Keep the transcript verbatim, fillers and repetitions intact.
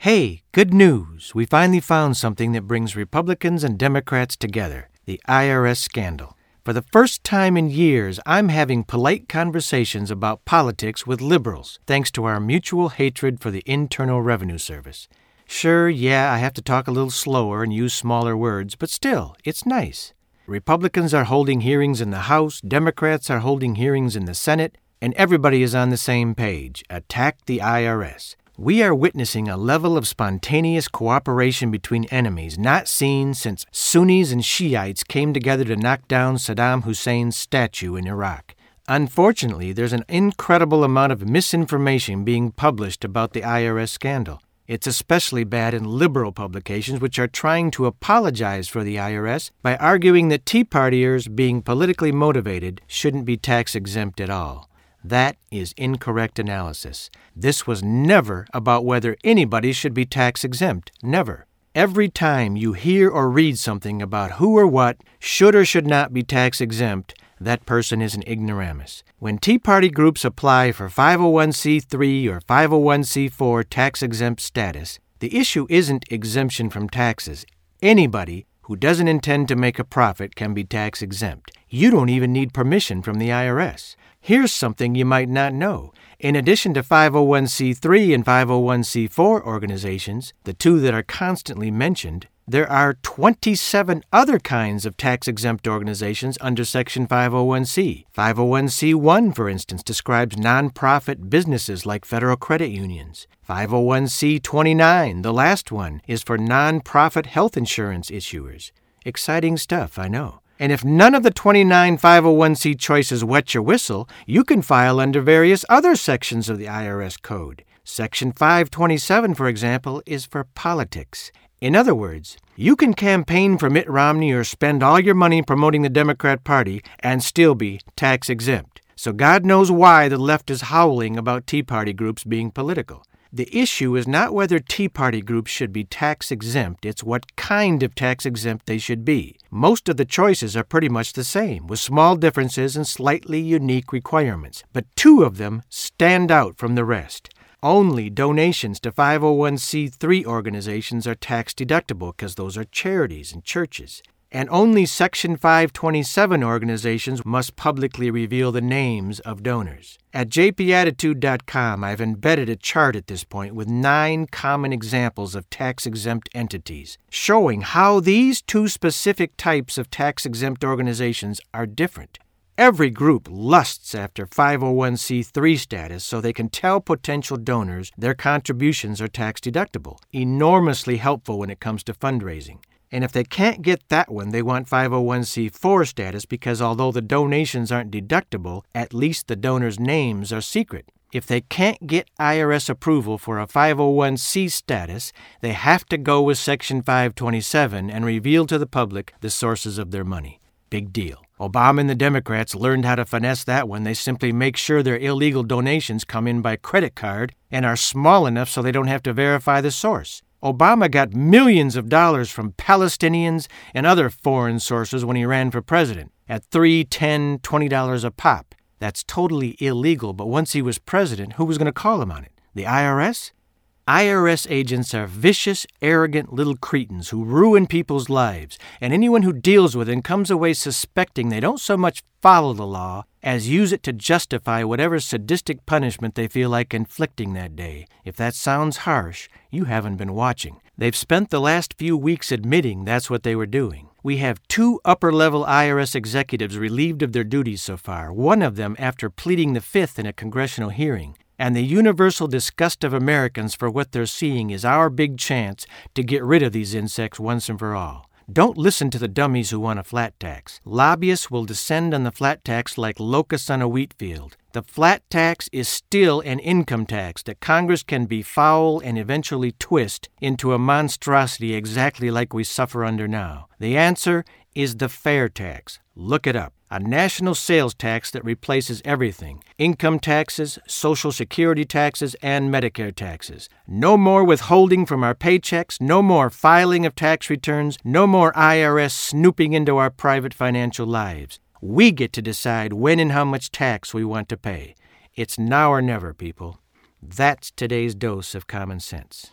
Hey, good news. We finally found something that brings Republicans and Democrats together, the I R S scandal. For the first time in years, I'm having polite conversations about politics with liberals, thanks to our mutual hatred for the Internal Revenue Service. Sure, yeah, I have to talk a little slower and use smaller words, but still, it's nice. Republicans are holding hearings in the House, Democrats are holding hearings in the Senate, and everybody is on the same page. Attack the I R S. We are witnessing a level of spontaneous cooperation between enemies not seen since Sunnis and Shiites came together to knock down Saddam Hussein's statue in Iraq. Unfortunately, there's an incredible amount of misinformation being published about the I R S scandal. It's especially bad in liberal publications which are trying to apologize for the I R S by arguing that Tea Partiers being politically motivated shouldn't be tax-exempt at all. That is incorrect analysis. This was never about whether anybody should be tax-exempt. Never. Every time you hear or read something about who or what should or should not be tax-exempt, that person is an ignoramus. When Tea Party groups apply for five oh one c three or five oh one c four tax-exempt status, the issue isn't exemption from taxes. Anybody who doesn't intend to make a profit can be tax-exempt. You don't even need permission from the I R S. Here's something you might not know. In addition to five oh one c three and five oh one c four organizations, the two that are constantly mentioned, there are twenty-seven other kinds of tax-exempt organizations under Section five oh one c. five oh one c one, for instance, describes nonprofit businesses like federal credit unions. five oh one c twenty-nine, the last one, is for nonprofit health insurance issuers. Exciting stuff, I know. And if none of the twenty-nine five oh one c choices wet your whistle, you can file under various other sections of the I R S code. Section five twenty-seven, for example, is for politics. In other words, you can campaign for Mitt Romney or spend all your money promoting the Democrat Party and still be tax-exempt. So God knows why the left is howling about Tea Party groups being political. The issue is not whether Tea Party groups should be tax-exempt, it's what kind of tax-exempt they should be. Most of the choices are pretty much the same, with small differences and slightly unique requirements. But two of them stand out from the rest. Only donations to five oh one c three organizations are tax-deductible because those are charities and churches. And only Section five twenty-seven organizations must publicly reveal the names of donors. At j p attitude dot com, I've embedded a chart at this point with nine common examples of tax-exempt entities, showing how these two specific types of tax-exempt organizations are different. Every group lusts after five oh one c three status so they can tell potential donors their contributions are tax-deductible, enormously helpful when it comes to fundraising. And if they can't get that one, they want five oh one c four status because although the donations aren't deductible, at least the donors' names are secret. If they can't get I R S approval for a five oh one c status, they have to go with Section five twenty-seven and reveal to the public the sources of their money. Big deal. Obama and the Democrats learned how to finesse that one. They simply make sure their illegal donations come in by credit card and are small enough so they don't have to verify the source. Obama got millions of dollars from Palestinians and other foreign sources when he ran for president at three, ten, twenty dollars a pop. That's totally illegal, but once he was president, who was going to call him on it? The I R S? I R S agents are vicious, arrogant little cretins who ruin people's lives, and anyone who deals with them comes away suspecting they don't so much follow the law as use it to justify whatever sadistic punishment they feel like inflicting that day. If that sounds harsh, you haven't been watching. They've spent the last few weeks admitting that's what they were doing. We have two upper-level I R S executives relieved of their duties so far, one of them after pleading the fifth in a congressional hearing. And the universal disgust of Americans for what they're seeing is our big chance to get rid of these insects once and for all. Don't listen to the dummies who want a flat tax. Lobbyists will descend on the flat tax like locusts on a wheat field. The flat tax is still an income tax that Congress can befoul and eventually twist into a monstrosity exactly like we suffer under now. The answer is the fair tax. Look it up. A national sales tax that replaces everything. Income taxes, Social Security taxes, and Medicare taxes. No more withholding from our paychecks, no more filing of tax returns, no more I R S snooping into our private financial lives. We get to decide when and how much tax we want to pay. It's now or never, people. That's today's dose of common sense.